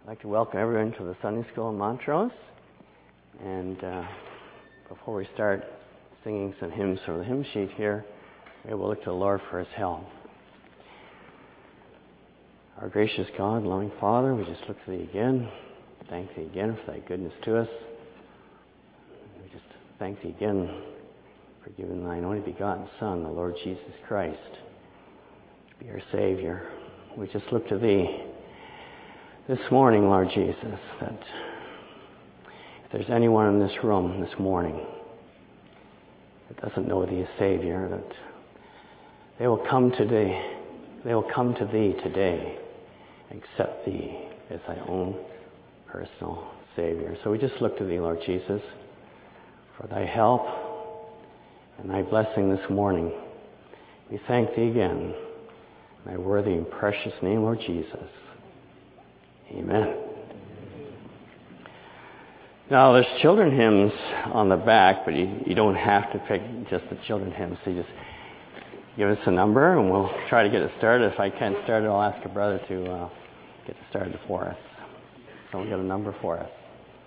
I'd like to welcome everyone to the Sunday School in Montrose. And before we start singing some hymns from the hymn sheet here, we will look to the Lord for His help. Our gracious God, loving Father, we just look to Thee again. Thank Thee again for Thy goodness to us. We just thank Thee again for giving Thine only begotten Son, the Lord Jesus Christ, to be our Savior. We just look to Thee this morning, Lord Jesus, that if there's anyone in this room this morning that doesn't know Thee as Savior, that they will come today. They will come to Thee today and accept Thee as Thy own personal Savior. So we just look to Thee, Lord Jesus, for Thy help and Thy blessing this morning. We thank Thee again in Thy worthy and precious name, Lord Jesus. Amen. Now, there's children hymns on the back, but you don't have to pick just the children hymns. So you just give us a number, and we'll try to get it started. If I can't start it, I'll ask a brother to get it started for us. So we'll get a number for us.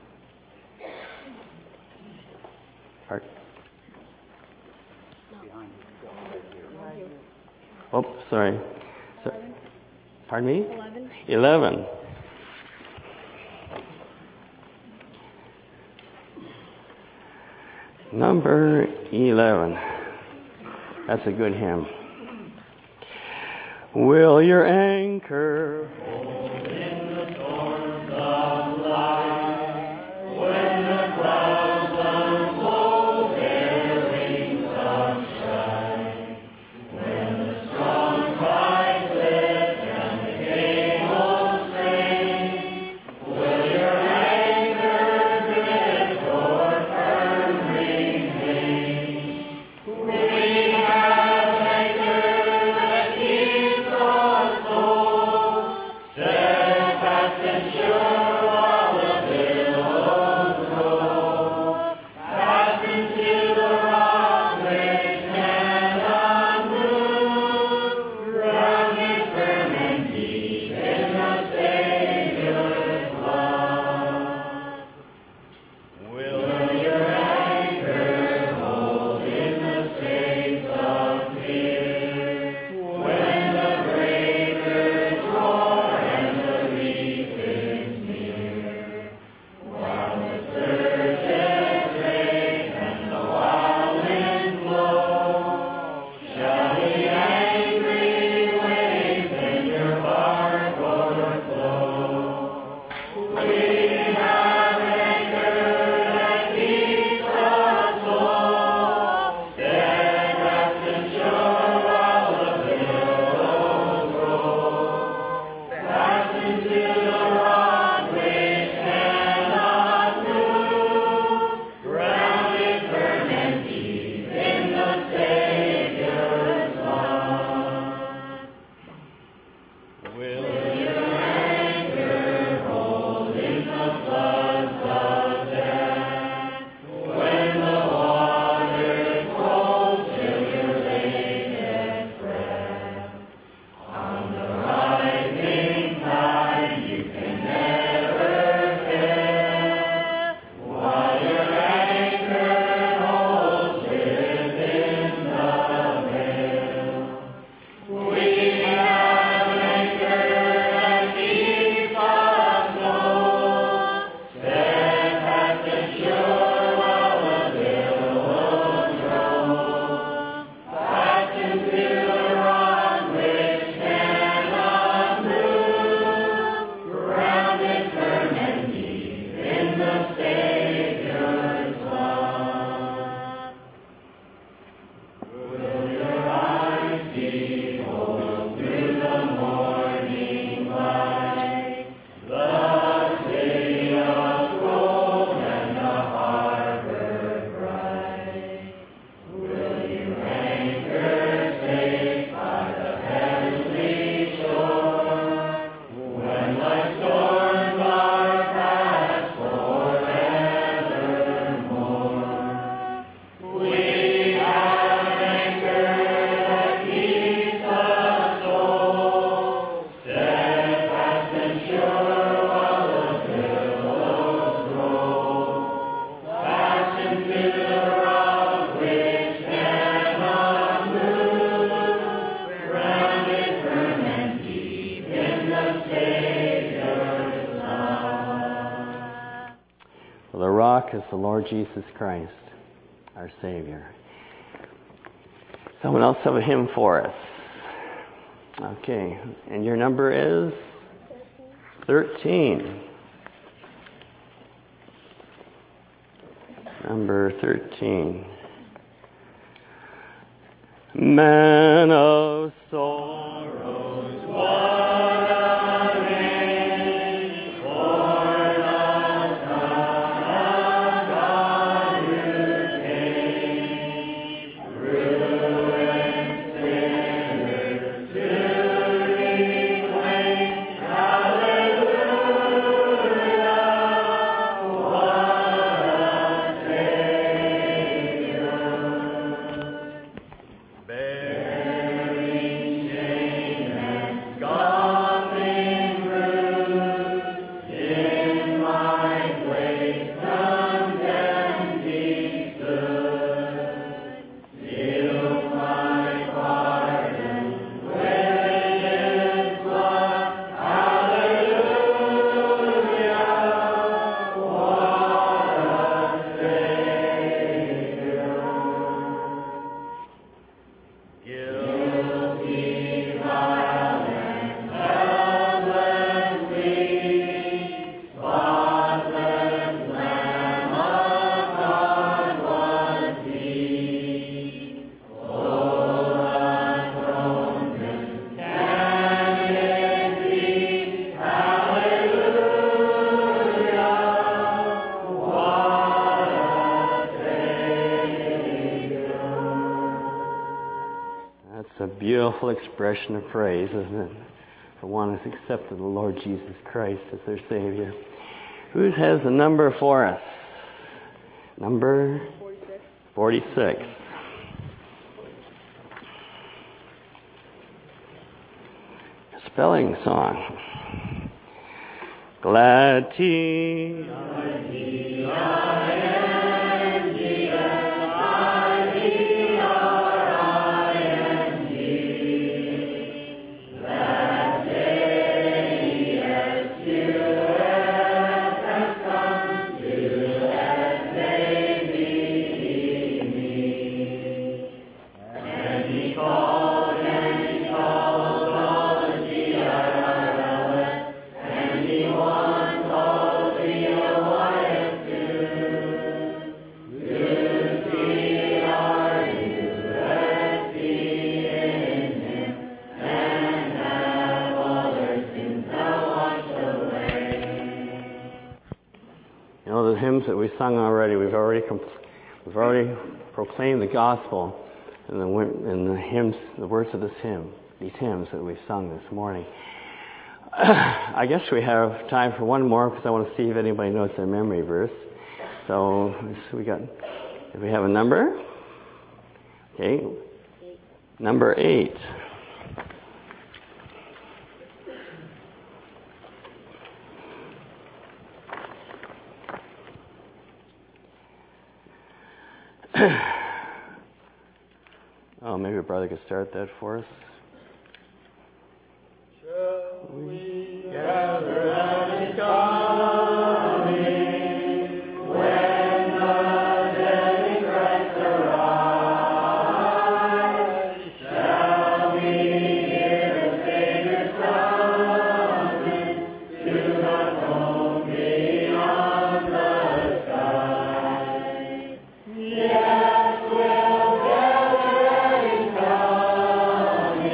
Oh, sorry. Pardon me? 11. Number 11. That's a good hymn. Will your anchor hold in the storms of life, when the clouds unfold their wings of strife, when the strong tides lift and the cables strain, will your anchor drift or firm remain? We have anchor that keeps our soul set rock is the Lord Jesus Christ, our Savior. Someone else have a hymn for us. Okay, and your number is 13. Number 13. Man of sorrows, what a name for the Son of God who came, ruined sinners to reclaim. Hallelujah, what a Savior. Bearing shame and scoffing rude, in my place condemned he stood. Sealed my pardon with his blood. Hallelujah, what a Savior. Guilty, vile, and helpless we, spotless Lamb of God was he. Full atonement can it be? Hallelujah, what a Savior. That's a beautiful expression of praise, isn't it? For one who's accepted the Lord Jesus Christ as their Savior. Who has a number for us? Number 46. Spelling song. Glad T. You know, the hymns that we sung already, we've already proclaimed the gospel and the hymns, the words of these hymns that we've sung this morning. I guess we have time for one more because I want to see if anybody knows their memory verse. So if we have a number? Okay. Number 8. Oh, maybe a brother could start that for us. Shall we gather at his coming, when the dead in Christ arise? Shall we hear the Savior's summons to the throne beyond the sky? Yes, we'll gather at his coming.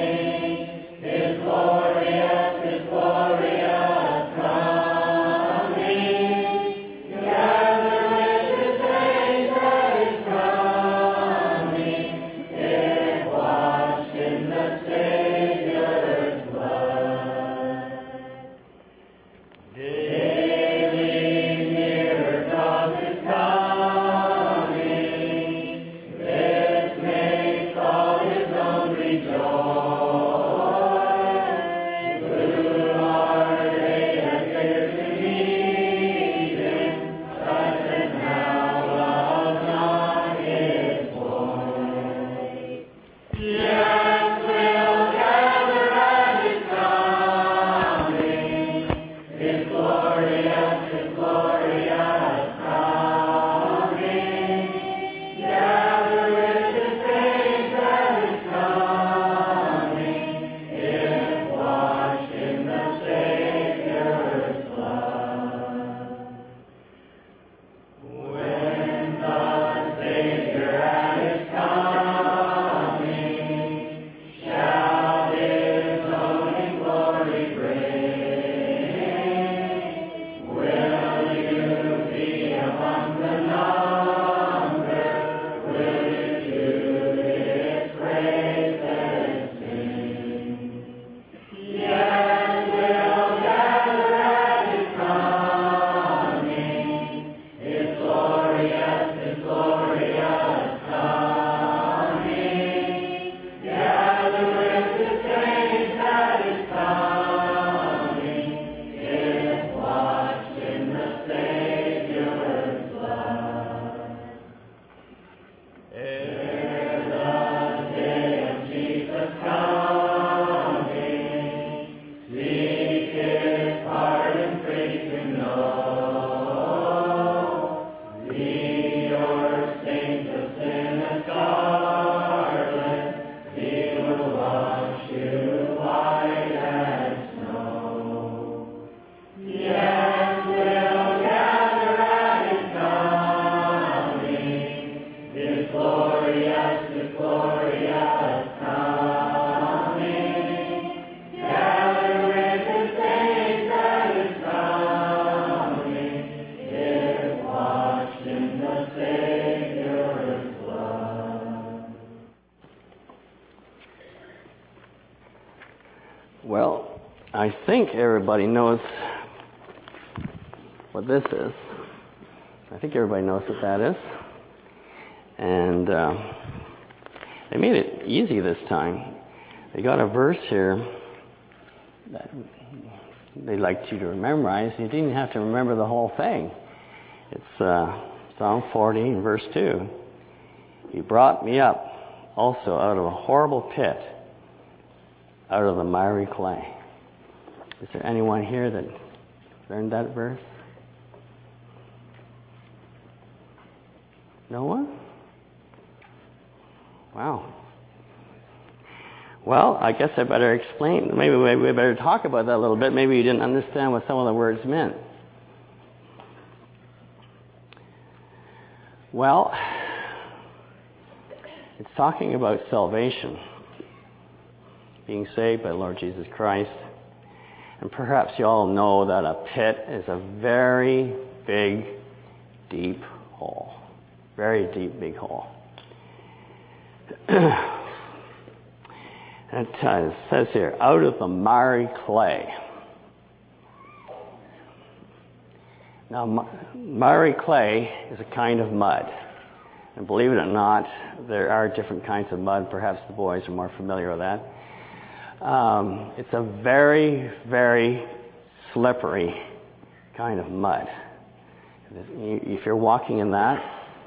Well, I think everybody knows what this is. I think everybody knows what that is. And they made it easy this time. They got a verse here that they'd like you to memorize. You didn't have to remember the whole thing. It's Psalm 40, verse 2. He brought me up also out of a horrible pit, out of the miry clay. Is there anyone here that learned that verse? No one? Wow. Well, I guess I better explain. Maybe we better talk about that a little bit. Maybe you didn't understand what some of the words meant. Well, it's talking about salvation, being saved by the Lord Jesus Christ. And perhaps you all know that a pit is a very big, deep hole. Very deep, big hole. It says here, out of the miry clay. Now, miry clay is a kind of mud. And believe it or not, there are different kinds of mud. Perhaps the boys are more familiar with that. It's a very, very slippery kind of mud. If you're walking in that,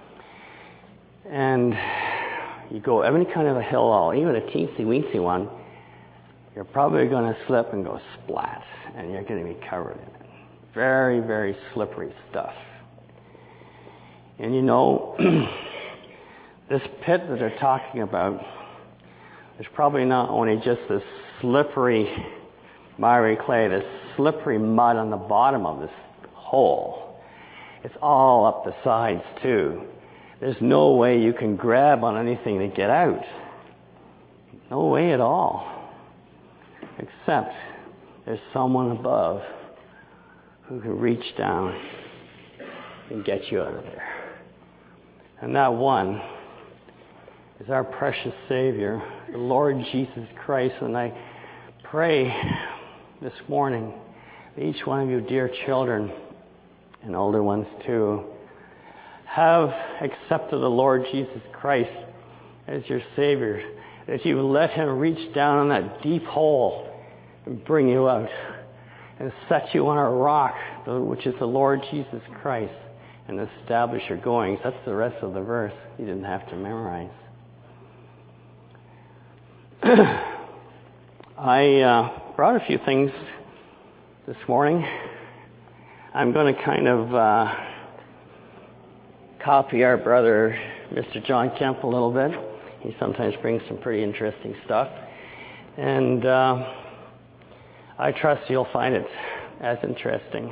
and you go any kind of a hill, even a teensy-weensy one, you're probably going to slip and go splat, and you're going to be covered in it. Very, very slippery stuff. And you know, this pit that they're talking about, there's probably not only just this slippery, miry clay, this slippery mud on the bottom of this hole. It's all up the sides, too. There's no way you can grab on anything to get out. No way at all. Except there's someone above who can reach down and get you out of there. And that one is our precious Savior, the Lord Jesus Christ. And I pray this morning that each one of you dear children, and older ones too, have accepted the Lord Jesus Christ as your Savior, that you let Him reach down on that deep hole and bring you out and set you on a rock, which is the Lord Jesus Christ, and establish your goings. That's the rest of the verse. You didn't have to memorize. I brought a few things this morning. I'm going to kind of copy our brother, Mr. John Kemp, a little bit. He sometimes brings some pretty interesting stuff. And I trust you'll find it as interesting.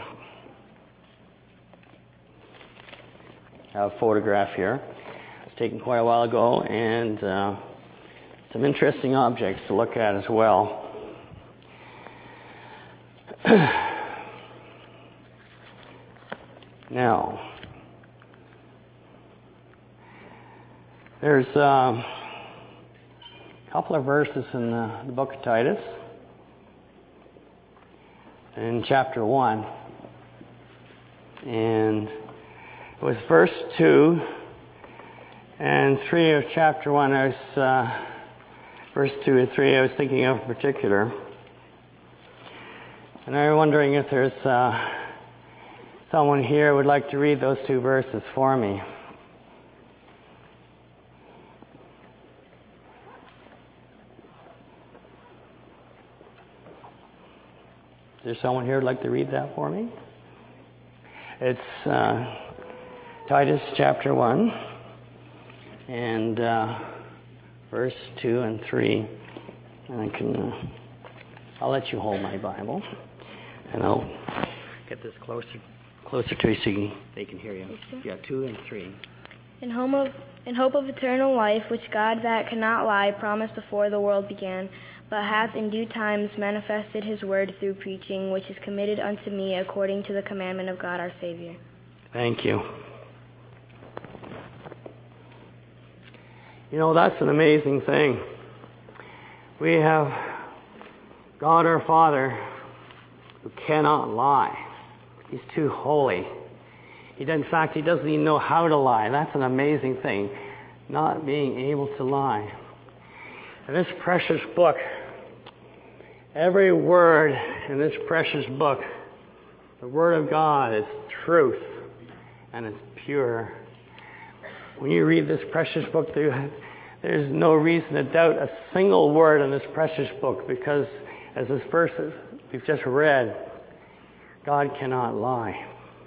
I have a photograph here. It was taken quite a while ago, and some interesting objects to look at as well. Now, there's a couple of verses in the book of Titus, in chapter 1. And it was verse 2 and 3 of chapter 1. Verse 2 and 3 I was thinking of in particular. And I'm wondering if there's someone here who would like to read those two verses for me. Is there someone here who would like to read that for me? It's Titus chapter 1 and verse 2 and 3. And I'll let you hold my Bible, and I'll get this closer to you so they can hear you. Yeah, 2 and 3. In hope of eternal life, which God that cannot lie promised before the world began, but hath in due times manifested his word through preaching, which is committed unto me according to the commandment of God our Savior. Thank you. You know, that's an amazing thing. We have God our Father, who cannot lie. He's too holy. In fact, he doesn't even know how to lie. That's an amazing thing, not being able to lie. And this precious book, every word in this precious book, the Word of God is truth and it's pure. When you read this precious book, there's no reason to doubt a single word in this precious book, because as this verse we've just read, God cannot lie.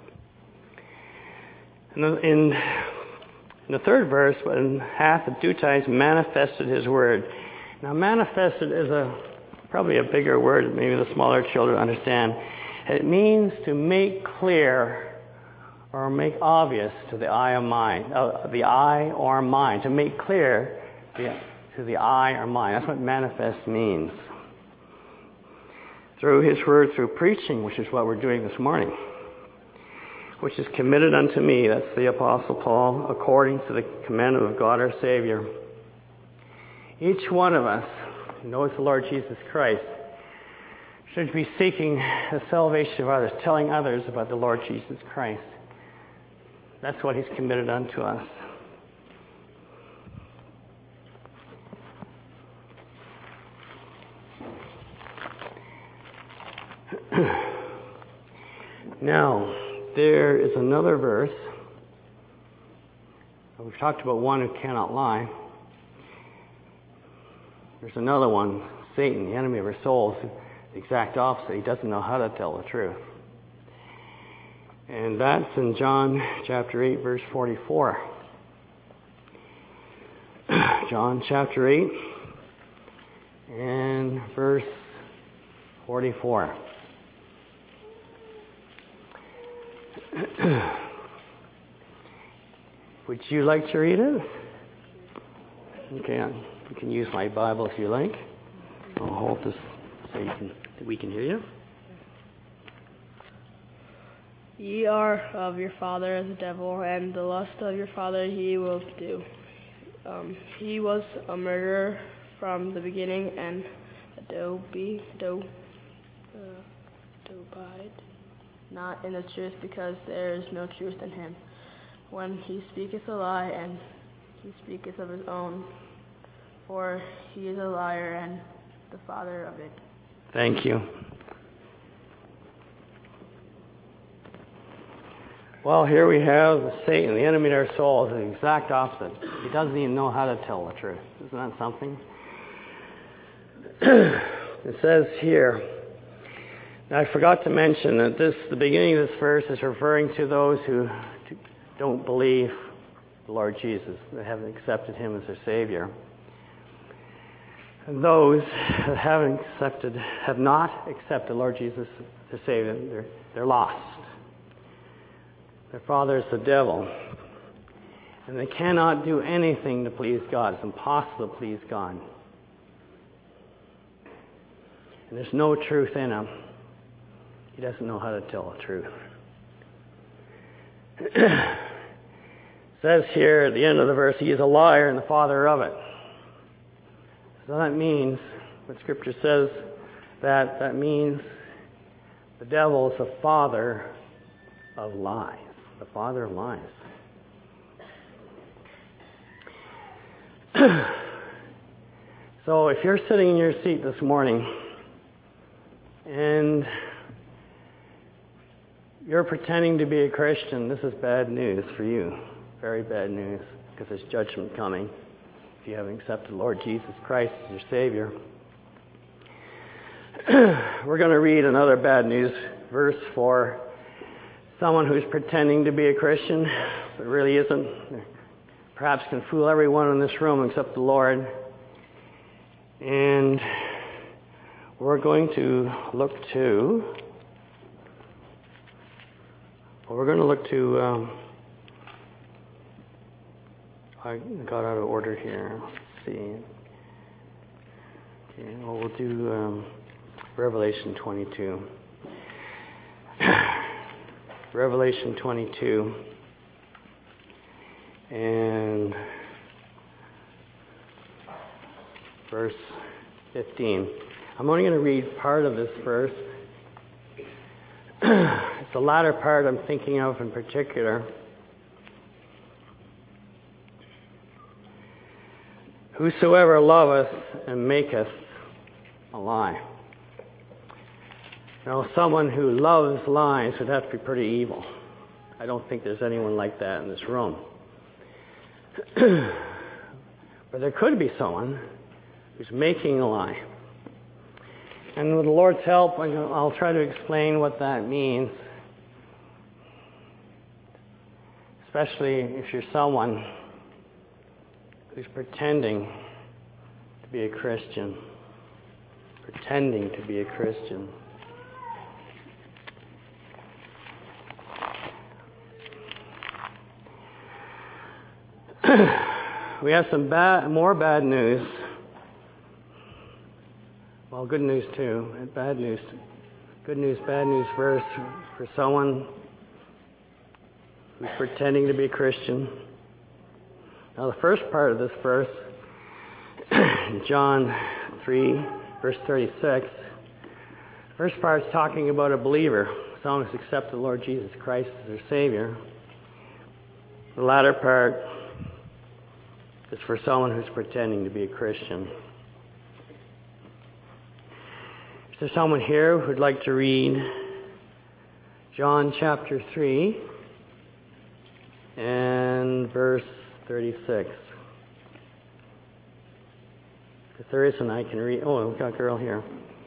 In the third verse, when hath at due times manifested his word. Now, manifested is probably a bigger word, maybe the smaller children understand. It means to make clear or make obvious to the eye or mind, to make clear to the eye or mind. That's what manifest means. Through his word, through preaching, which is what we're doing this morning, which is committed unto me, that's the Apostle Paul, according to the commandment of God our Savior. Each one of us who knows the Lord Jesus Christ should be seeking the salvation of others, telling others about the Lord Jesus Christ. That's what he's committed unto us. Now, there is another verse. We've talked about one who cannot lie. There's another one, Satan, the enemy of our souls, the exact opposite. He doesn't know how to tell the truth. And that's in John chapter 8, verse 44. John chapter 8 and verse 44. Would you like to read it? Okay, you can use my Bible if you like. I'll hold this so we can hear you. Ye are of your father the devil, and the lust of your father he will do. He was a murderer from the beginning, and abide not in the truth, because there is no truth in him. When he speaketh a lie, and he speaketh of his own, for he is a liar and the father of it. Thank you. Well, here we have Satan, the enemy of our souls, the exact opposite. He doesn't even know how to tell the truth. Isn't that something? It says here, now I forgot to mention that the beginning of this verse is referring to those who don't believe the Lord Jesus. They haven't accepted him as their Savior. And those that have not accepted the Lord Jesus as their Savior, they're lost. Their father is the devil. And they cannot do anything to please God. It's impossible to please God. And there's no truth in him. He doesn't know how to tell the truth. It says here at the end of the verse, he is a liar and the father of it. So that means, what Scripture says, that means the devil is the father of lies. The father of lies. So if you're sitting in your seat this morning and you're pretending to be a Christian, this is bad news for you. Very bad news, because there's judgment coming if you haven't accepted the Lord Jesus Christ as your Savior. We're going to read another bad news verse for someone who's pretending to be a Christian, but really isn't. Perhaps can fool everyone in this room except the Lord. And we're going to look to I got out of order here. Let's see. Okay, well, we'll do Revelation 22. Revelation 22 and verse 15. I'm only going to read part of this verse. It's the latter part I'm thinking of in particular. Whosoever loveth and maketh a lie. Now, someone who loves lies would have to be pretty evil. I don't think there's anyone like that in this room. But there could be someone who's making a lie. And with the Lord's help, I'll try to explain what that means. Especially if you're someone who's pretending to be a Christian. Pretending to be a Christian. We have some more bad news. Well, good news too, and bad news. Good news, bad news verse for someone who's pretending to be a Christian. Now, the first part of this verse, John 3, verse 36, the first part is talking about a believer, someone who's accepted the Lord Jesus Christ as their Savior. The latter part is for someone who's pretending to be a Christian. Is there someone here who'd like to read John chapter 3 and verse 36? If there isn't, I can read. Oh, we've got a girl here.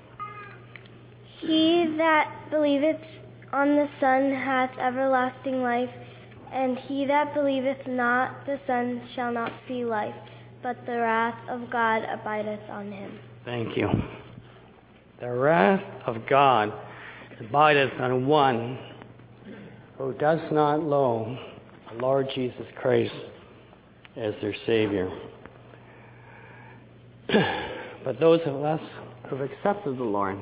He that believeth on the Son hath everlasting life, and he that believeth not the Son shall not see life, but the wrath of God abideth on him. Thank you. The wrath of God abideth on one who does not know the Lord Jesus Christ as their Savior. But those of us who have accepted the Lord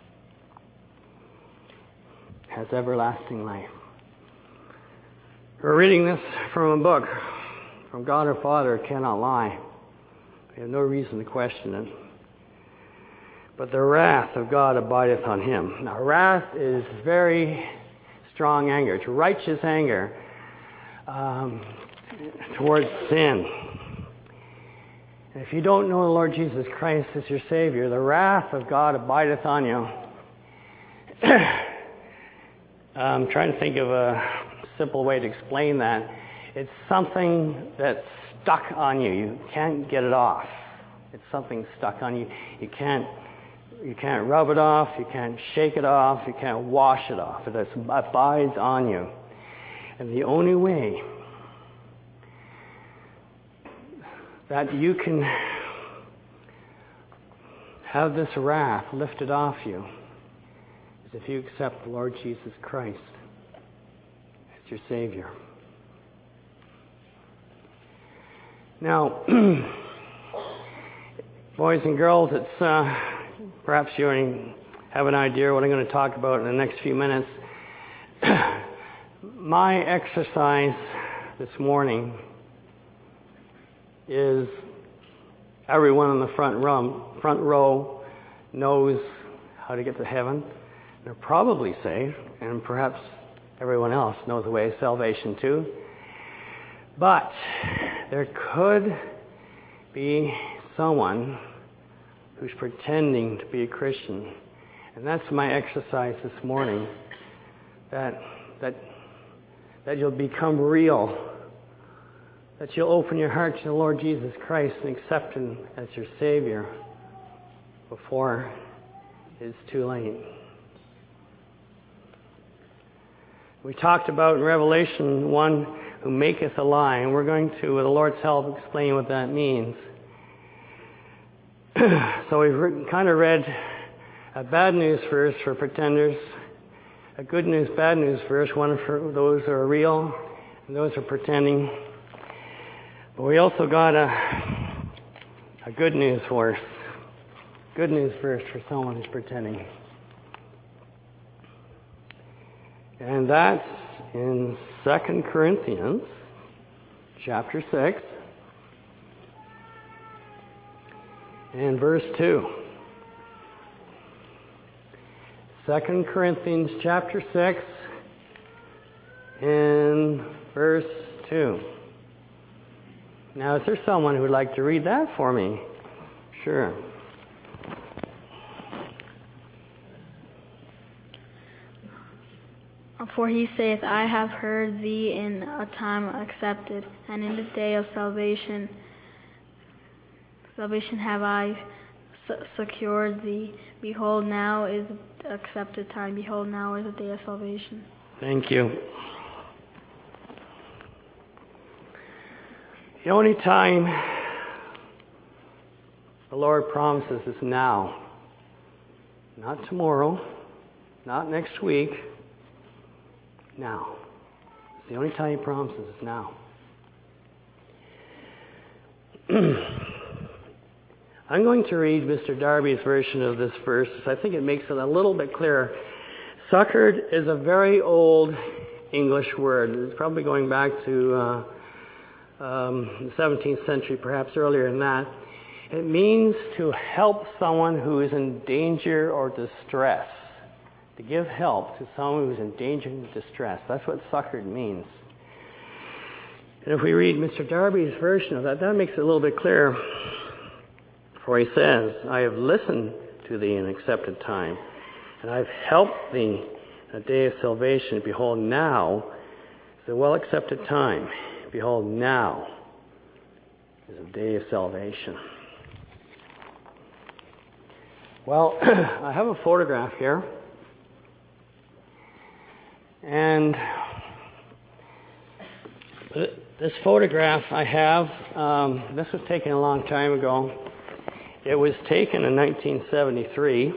has everlasting life. We're reading this from a book, from God our Father cannot lie. We have no reason to question it. But the wrath of God abideth on him. Now, wrath is very strong anger. It's righteous anger towards sin. And if you don't know the Lord Jesus Christ as your Savior, the wrath of God abideth on you. I'm trying to think of a simple way to explain that. It's something that's stuck on you. You can't get it off. It's something stuck on you. You can't rub it off. You can't shake it off. You can't wash it off. It abides on you. And the only way that you can have this wrath lifted off you is if you accept the Lord Jesus Christ as your Savior. Now, boys and girls, it's perhaps you already have an idea what I'm going to talk about in the next few minutes. My exercise this morning is everyone in the front row knows how to get to heaven. They're probably saved, and perhaps everyone else knows the way of salvation too. But there could be someone who's pretending to be a Christian. And that's my exercise this morning, that you'll become real, that you'll open your heart to the Lord Jesus Christ and accept Him as your Savior before it's too late. We talked about in Revelation one who maketh a lie, and we're going to, with the Lord's help, explain what that means. So we've kind of read a bad news verse for pretenders, a good news, bad news verse, one for those who are real and those who are pretending. But we also got a good news verse for someone who's pretending. And that's in 2 Corinthians chapter 6 and verse 2. 2 Corinthians chapter 6 and verse 2. Now, is there someone who would like to read that for me? Sure. For he saith, I have heard thee in a time accepted, and in the day of salvation have I secured thee. Behold, now is the accepted time. Behold, now is the day of salvation. Thank you. The only time the Lord promises is now. Not tomorrow, not next week. Now. It's the only time He promises is now. I'm going to read Mr. Darby's version of this verse. I think it makes it a little bit clearer. Succored is a very old English word. It's probably going back to the 17th century, perhaps earlier than that. It means to help someone who is in danger or distress. To give help to someone who's in danger and distress. That's what succored means. And if we read Mr. Darby's version of that, that makes it a little bit clearer. For he says, I have listened to thee in accepted time, and I've helped thee in a day of salvation. Behold, now is a well-accepted time. Behold, now is a day of salvation. Well, I have a photograph here. And this photograph I have, this was taken a long time ago. It was taken in 1973.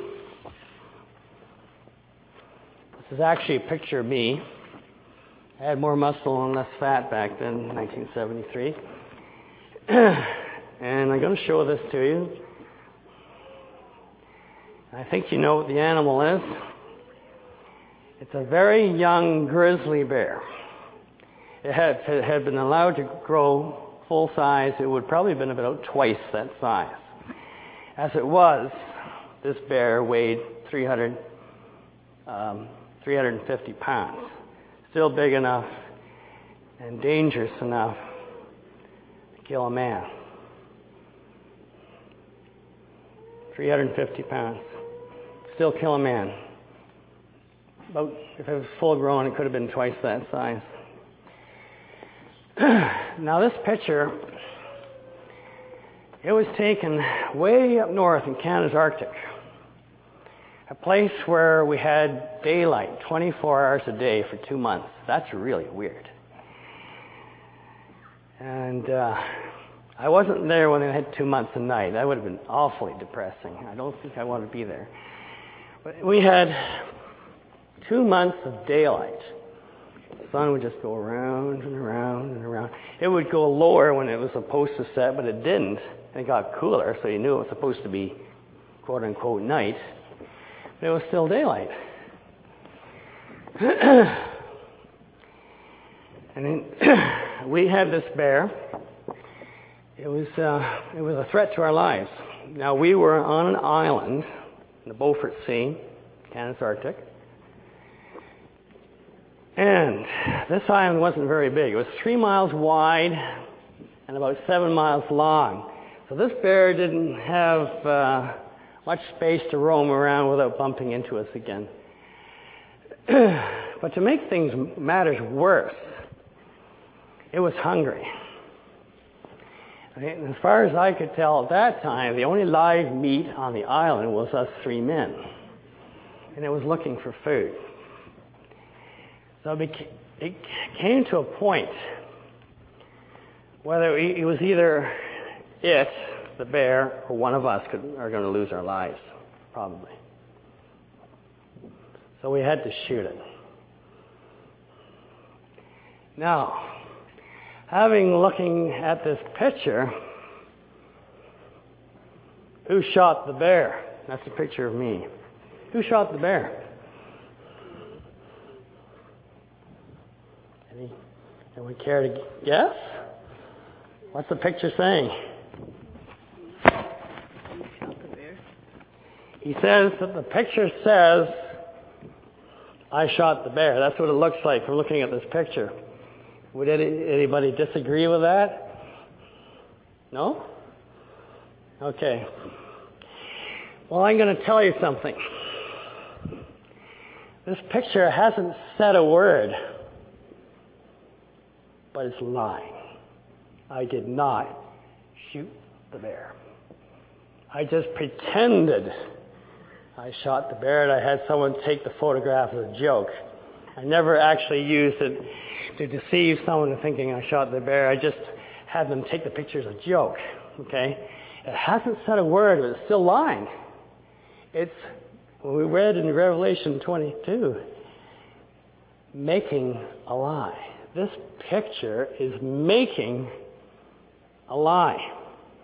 This is actually a picture of me. I had more muscle and less fat back then in 1973. And I'm going to show this to you. I think you know what the animal is. It's a very young grizzly bear. It had been allowed to grow full size. It would probably have been about twice that size. As it was, this bear weighed 350 pounds. Still big enough and dangerous enough to kill a man. 350 pounds. Still kill a man. About, if it was full grown, it could have been twice that size. Now this picture, it was taken way up north in Canada's Arctic. A place where we had daylight 24 hours a day for 2 months. That's really weird. And I wasn't there when they had 2 months of night. That would have been awfully depressing. I don't think I want to be there. But we had 2 months of daylight. The sun would just go around and around and around. It would go lower when it was supposed to set, but it didn't. It got cooler, so you knew it was supposed to be quote-unquote night. But it was still daylight. And then we had this bear. It was a threat to our lives. Now, we were on an island in the Beaufort Sea, Canada's Arctic. And this island wasn't very big. It was 3 miles wide and about 7 miles long. So this bear didn't have much space to roam around without bumping into us again. But to make matters worse, it was hungry. And as far as I could tell at that time, the only live meat on the island was us 3 men. And it was looking for food. So it came to a point whether it was either the bear, or one of us are going to lose our lives, probably. So we had to shoot it. Now, looking at this picture, who shot the bear? That's a picture of me. Who shot the bear? Anyone care to guess? What's the picture saying? Shot the bear. He says that the picture says I shot the bear. That's what it looks like from looking at this picture. Would anybody disagree with that? No? Okay. Well, I'm going to tell you something. This picture hasn't said a word, but it's lying. I did not shoot the bear. I just pretended I shot the bear, and I had someone take the photograph as a joke. I never actually used it to deceive someone into thinking I shot the bear. I just had them take the picture as a joke. Okay? It hasn't said a word, but it's still lying. It's, we read in Revelation 22, making a lie. This picture is making a lie.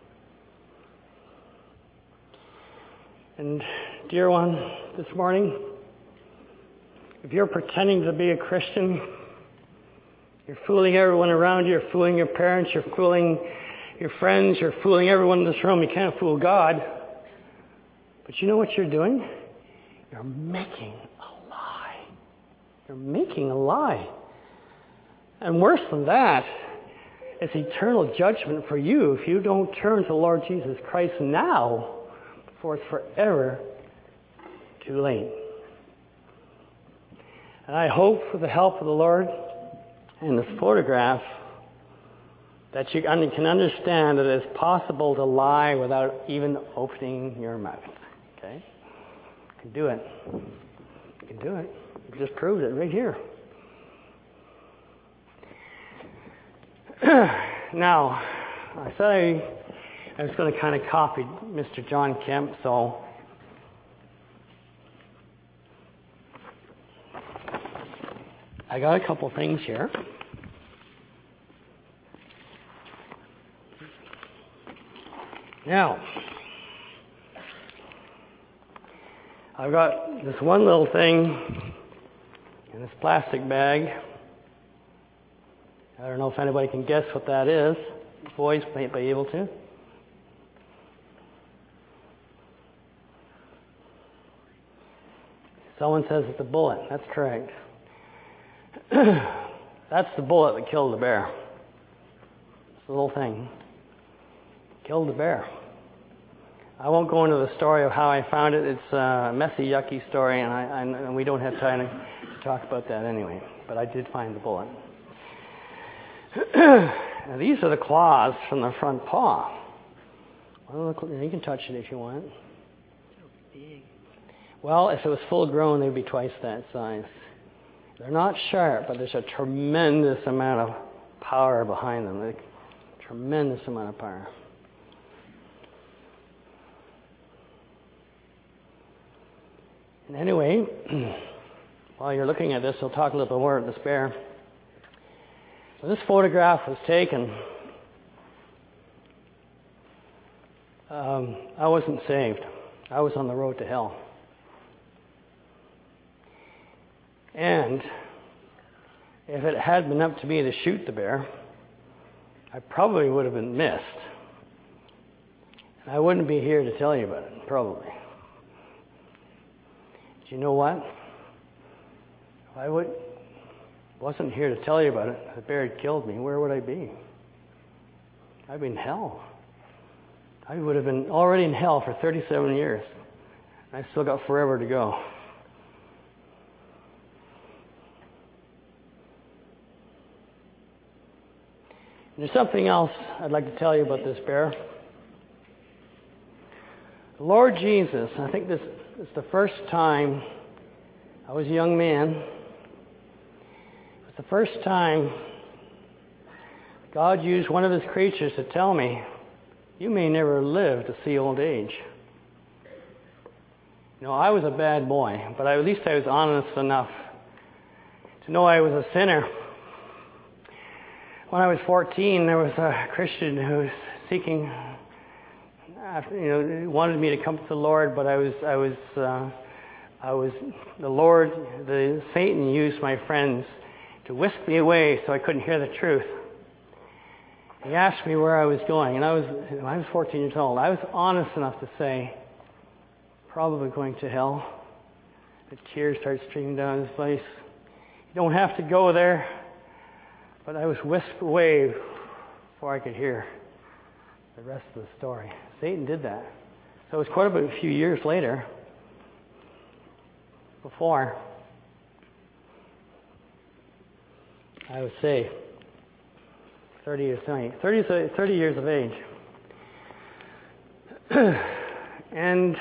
And dear one, this morning, if you're pretending to be a Christian, you're fooling everyone around you, you're fooling your parents, you're fooling your friends, you're fooling everyone in this room. You can't fool God. But you know what you're doing? You're making a lie. You're making a lie. And worse than that, it's eternal judgment for you if you don't turn to the Lord Jesus Christ now, before it's forever too late. And I hope with the help of the Lord and this photograph that you can understand that it's possible to lie without even opening your mouth. Okay? You can do it. You can do it. You just proved it right here. Now, I said I was going to kind of copy Mr. John Kemp, so I got a couple things here. Now, I've got this one little thing in this plastic bag. I don't know if anybody can guess what that is. Boys might be able to. Someone says it's a bullet. That's correct. That's the bullet that killed the bear. This little thing killed the bear. I won't go into the story of how I found it. It's a messy, yucky story, and we don't have time to talk about that anyway. But I did find the bullet. Now, these are the claws from the front paw. Well, you can touch it if you want. Big. Well, if it was full grown, they'd be twice that size. They're not sharp, but there's a tremendous amount of power behind them. Tremendous amount of power. And anyway, while you're looking at this, I'll talk a little bit more about this bear. When this photograph was taken, I wasn't saved. I was on the road to hell. And if it had been up to me to shoot the bear, I probably would have been missed. And I wouldn't be here to tell you about it, probably. Do you know what? If I wasn't here to tell you about it, if the bear had killed me, where would I be? I'd be in hell. I would have been already in hell for 37 years. I still got forever to go. And there's something else I'd like to tell you about this bear. The Lord Jesus, I think this is the first time, I was a young man, it was the first time God used one of His creatures to tell me, you may never live to see old age. You know, I was a bad boy, but at least I was honest enough to know I was a sinner. When I was 14, there was a Christian who was seeking, wanted me to come to the Lord, but Satan used my friends to whisk me away so I couldn't hear the truth. He asked me where I was going, and I was 14 years old. I was honest enough to say, probably going to hell. The tears start streaming down his face. You don't have to go there. But I was whisked away before I could hear the rest of the story. Satan did that. So it was quite a few years later before I would say 30 years of age. And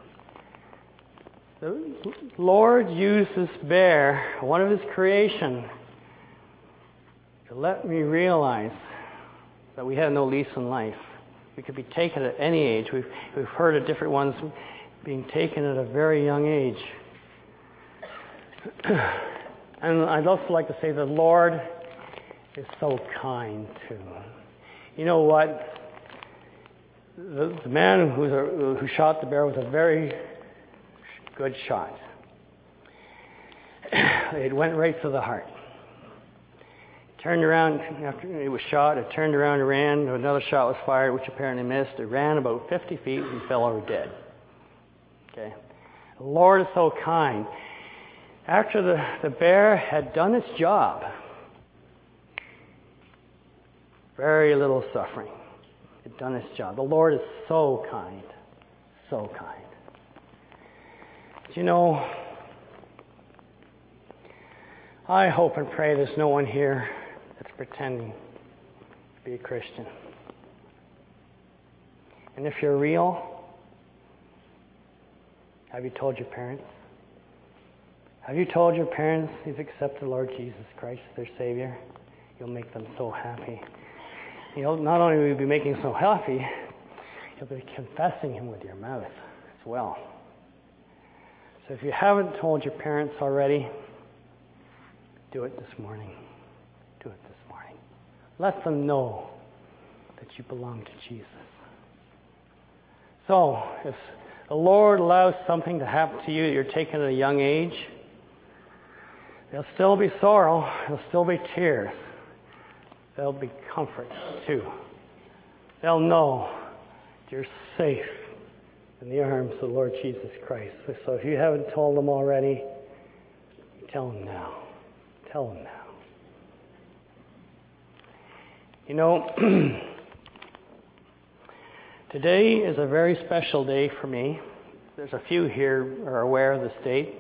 the Lord used this bear, one of His creation, to let me realize that we had no lease in life. We could be taken at any age. We've heard of different ones being taken at a very young age. And I'd also like to say the Lord is so kind too. You know what? The man who shot the bear was a very good shot. It went right through the heart. Turned around after it was shot. It turned around and ran. Another shot was fired, which apparently missed. It ran about 50 feet and fell over dead. Okay. The Lord is so kind. After the bear had done its job, very little suffering. It had done its job. The Lord is so kind. So kind. But you know, I hope and pray there's no one here that's pretending to be a Christian. And if you're real, have you told your parents? Have you told your parents you've accepted the Lord Jesus Christ as their Savior? You'll make them so happy. Not only will you be making them so happy, you'll be confessing Him with your mouth as well. So if you haven't told your parents already, do it this morning. Do it this morning. Let them know that you belong to Jesus. So, if the Lord allows something to happen to you that you're taken at a young age, there'll still be sorrow. There'll still be tears. There'll be comfort, too. They'll know that you're safe in the arms of the Lord Jesus Christ. So if you haven't told them already, tell them now. Tell them now. You know, today is a very special day for me. There's a few here who are aware of this date.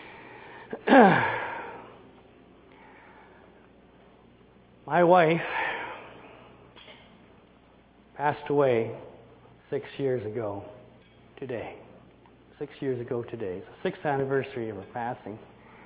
My wife passed away 6 years ago today. 6 years ago today. It's the 6th anniversary of her passing.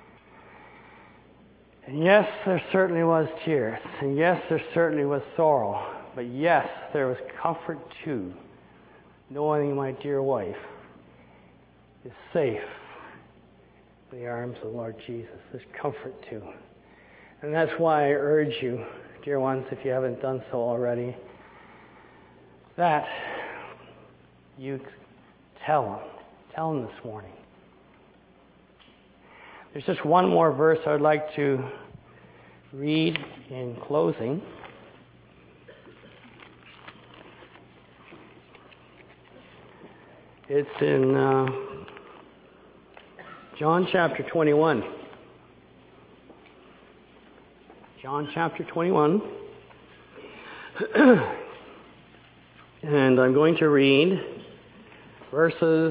And yes, there certainly was tears. And yes, there certainly was sorrow. But yes, there was comfort too, knowing my dear wife is safe in the arms of the Lord Jesus. There's comfort too. And that's why I urge you, dear ones, if you haven't done so already, that you tell them this morning. There's just one more verse I would like to read in closing. It's in John chapter 21. John chapter 21. And I'm going to read verses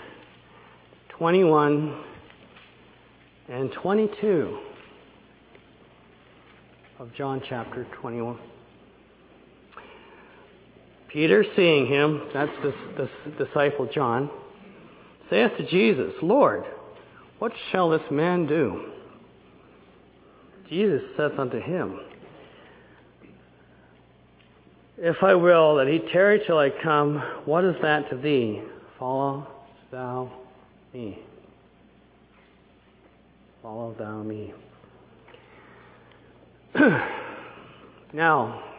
21 and 22 of John chapter 21. Peter, seeing him, that's this disciple John, saith to Jesus, Lord, what shall this man do? Jesus saith unto him, If I will that he tarry till I come, what is that to thee? Follow thou me. Follow thou me. Now,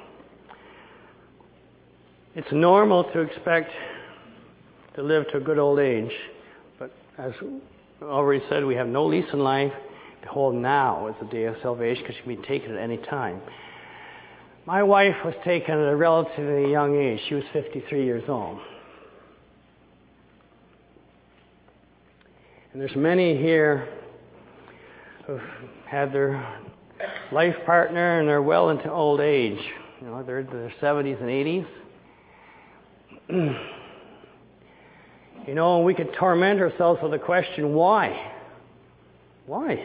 it's normal to expect to live to a good old age, but as already said, we have no lease in life. Behold, now is the day of salvation, because she can be taken at any time. My wife was taken at a relatively young age. She was 53 years old. And there's many here who've had their life partner and they're well into old age. They're in their 70s and 80s. We could torment ourselves with the question, why? Why?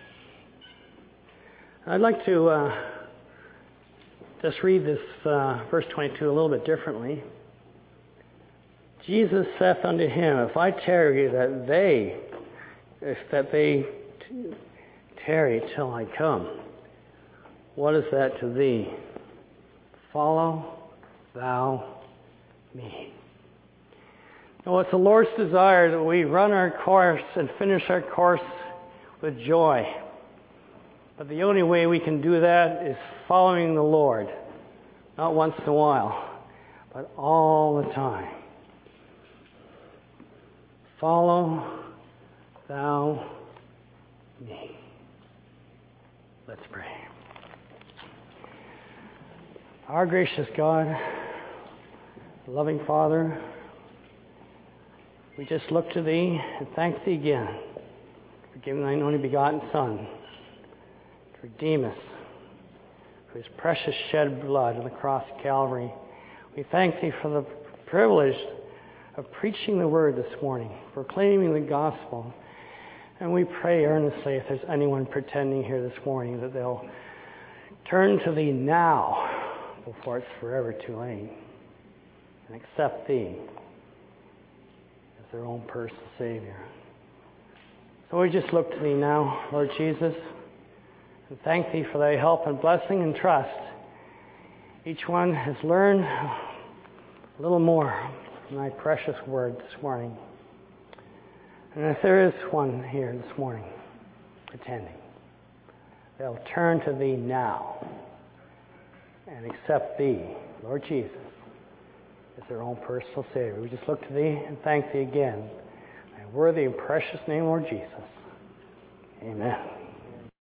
I'd like to just read this verse 22 a little bit differently. Jesus saith unto him, if I tarry that they tarry till I come, what is that to thee? Follow thou me. Now, it's the Lord's desire that we run our course and finish our course with joy. But the only way we can do that is following the Lord. Not once in a while, but all the time. Follow thou me. Let's pray. Our gracious God, loving Father, we just look to Thee and thank Thee again for giving Thine only begotten Son to redeem us for His precious shed blood on the cross of Calvary. We thank Thee for the privilege of preaching the Word this morning, proclaiming the gospel. And we pray earnestly, if there's anyone pretending here this morning, that they'll turn to Thee now before it's forever too late and accept Thee as their own personal Savior. So we just look to Thee now, Lord Jesus, and thank Thee for Thy help and blessing and trust. Each one has learned a little more from Thy precious Word this morning. And if there is one here this morning pretending, they'll turn to Thee now and accept Thee, Lord Jesus, as their own personal Savior. We just look to Thee and thank Thee again. In thy worthy and precious name, Lord Jesus. Amen.